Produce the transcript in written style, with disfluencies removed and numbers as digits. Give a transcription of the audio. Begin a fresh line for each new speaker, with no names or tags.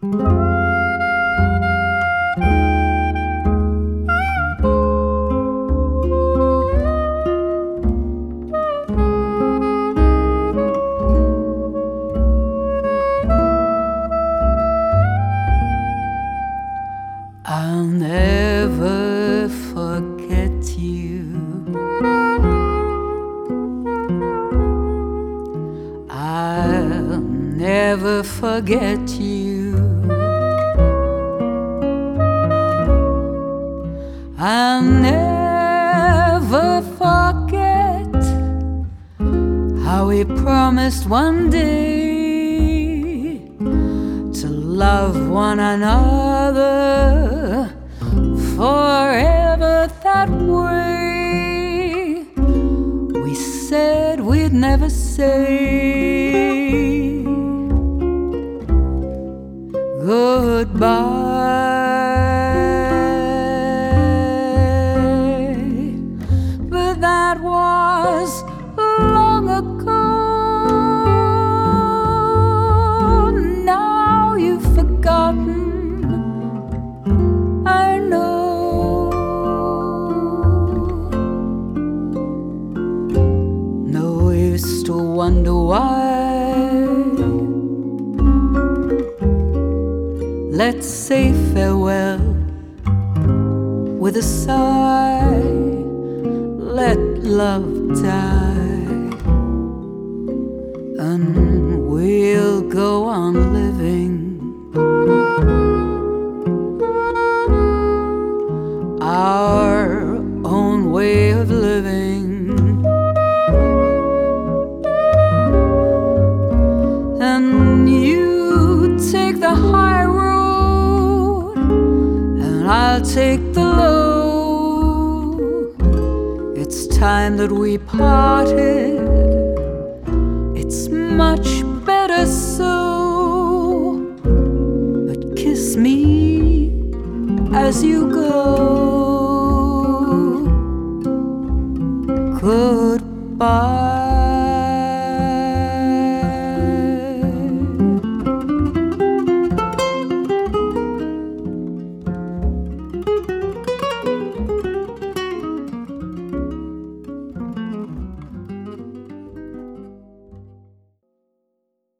I'll never forget you. I'll never forget you. I'll never forget how we promised one day to love one another forever that way. We said we'd never say goodbye, but that was long ago. Now you've forgotten, I know. No use to wonder why. Let's say farewell with a sigh. Let love die, and we'll go on living our own way of living. And you take the high road, and I'll take the low. It's time that we parted.